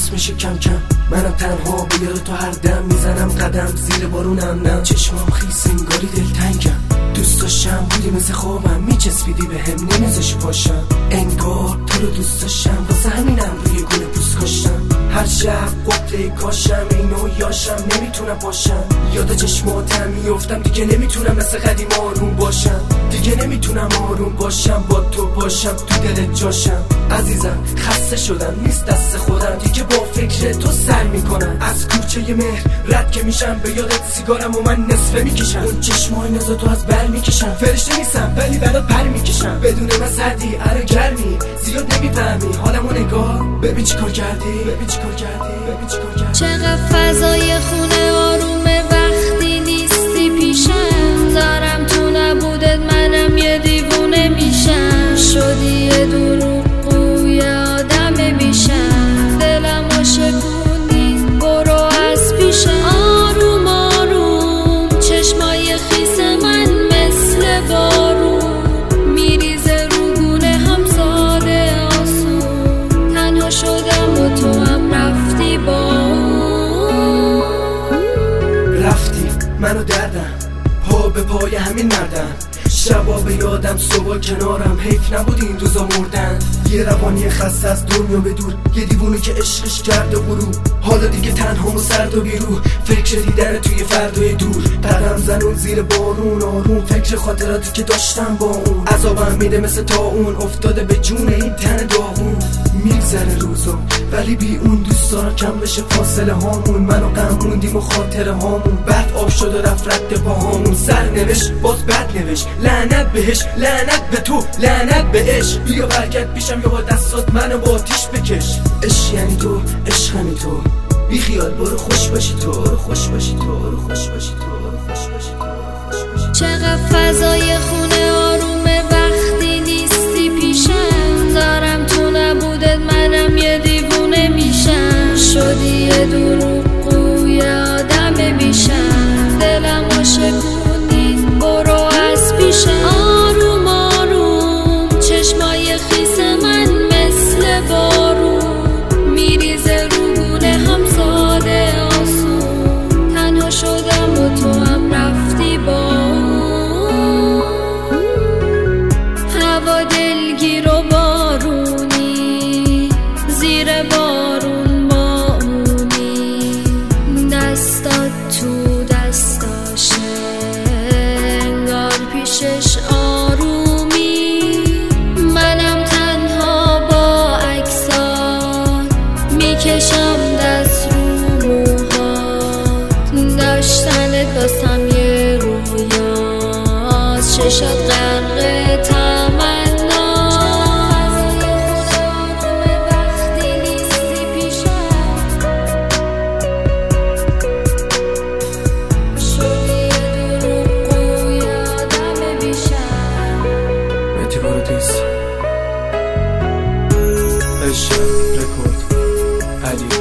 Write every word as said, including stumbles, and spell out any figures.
درست میشه کم کم. منم تنها بیار تو هر دم میزنم قدم زیر بارونم نم. چشمام خیس انگاری دلتنگم، دوست داشتم بودی مثل خوابم، میچسبیدی به هم نمیذاشی پاشم. انگار تو رو دوست داشتم واسه همینم روی گونه پوست کاشتم. هر شب قطره کاشم اینو یاشم نمیتونم باشم. یاد چشماتم میافتم دیگه نمیتونم مثل قدیم آروم باشم. دیگه نمیتونم آروم باشم با تو باشم تو دلت جاشم. عزیزم خسته شدم نیست دست خودم دیگه با فکر تو سر میکنم. از کوچه مهر رد که میشم به یادت سیگارم و من نصفه میکشم. اون چشمای نازو تو از بر میکشم. فرشته نیستم ولی برات پر میکشم. بدون من سردی اره گرمی زیاد نمیفهمی حالمو نگاه. ببین چی کار کردی، ببین چی کار کردی، ببین چی کار کردی. چقدر فضای خونه آرومه وقتی نیستی پیشم. دارم تو نبودت منم یه دیوونه میشم. شدی یه دروغگوی آدم میشم. دلمو شکوندی برو از پیشم. آروم آروم چشمای خیس من مثل بارون میریزه رو گونه هم ساده آسون. تنها شدم و تو هم رفتی با اون. رفتی منو دردم پا به پای همین مردم. شبا به یادم صبح کنارم حیف نبود این روزا مردن. یه روانی خسته از دنیا به دور، یه دیوونه که عشقش کرده غرور. حالا دیگه تنها و سرد و بیرو، فکر دیدن توی فردای دور. قدم زنون زیر بارون آروم، فکر خاطراتی که داشتم با اون. عذابم میده مثل طاعون افتاده به جون این تن داغون. میگذره روزا ولی بی اون دوست دارم کم بشه فاصله هامون. منو غم موندیم و خاطره هامون. بعد آب شد و رفت رد پاهامون. سر نوشت باز بد نوشت، لعنت بهش لعنت به تو لعنت به عشق. بیا برگرد پیشم یا با دستات منو با آتیش بکش. عشق یعنی تو، عشق یعنی تو، بی خیال برو خوش باشی تو، برو خوش باشی تو، برو خوش باشی تو، برو خوش باشی تو، برو خوش باشی تو. چقدر فضای خونه آرومه وقتی نیستی پیشم. دارم تو نبودت منم یه دیوونه میشم. شدی یه دروغگوی آدم میشم. دلمو شکوندی برو از پیشم. آروم آروم چشمای خیس من مثل بارون میریزه رو گونه هم ساده آسون. تنها شدم و تو هم رفتی با اون. هوا دلگیر و بارونی زیر بارون ماونی. دستات تو دستاشه انگار پیشش آرومی. منم تنها با عکسات میکشم دست رو موهات. داشتنت واسم یه رویاست، چشات غرق تمنا. وقتی نیستی پیشم شدی یه دروغگوی آدم بیشم. متیوارتیس عشق رکورد علی